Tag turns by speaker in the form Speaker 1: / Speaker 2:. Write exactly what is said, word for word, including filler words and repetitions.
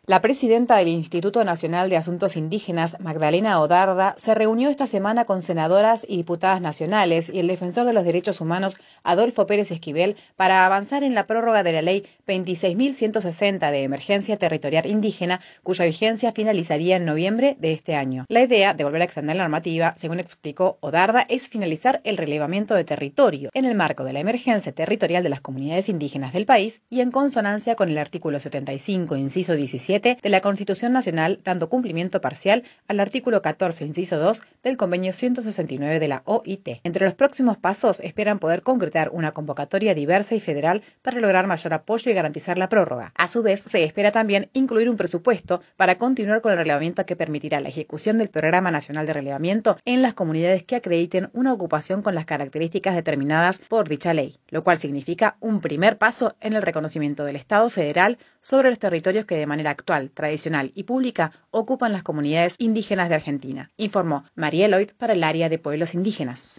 Speaker 1: La presidenta del Instituto Nacional de Asuntos Indígenas, Magdalena Odarda, se reunió esta semana con senadoras y diputadas nacionales y el defensor de los derechos humanos, Adolfo Pérez Esquivel, para avanzar en la prórroga de la Ley veintiséis mil ciento sesenta de Emergencia Territorial Indígena, cuya vigencia finalizaría en noviembre de este año. La idea de volver a extender la normativa, según explicó Odarda, es finalizar el relevamiento de territorio en el marco de la emergencia territorial de las comunidades indígenas del país y en consonancia con el artículo setenta y cinco, inciso diecisiete, de la Constitución Nacional, dando cumplimiento parcial al artículo catorce, inciso dos, del Convenio ciento sesenta y nueve de la O I T. Entre los próximos pasos esperan poder concretar una convocatoria diversa y federal para lograr mayor apoyo y garantizar la prórroga. A su vez, se espera también incluir un presupuesto para continuar con el relevamiento que permitirá la ejecución del Programa Nacional de Relevamiento en las comunidades que acrediten una ocupación con las características determinadas por dicha ley, lo cual significa un primer paso en el reconocimiento del Estado federal sobre los territorios que de manera actual, tradicional y pública ocupan las comunidades indígenas de Argentina, informó María Eloyd para el área de pueblos indígenas.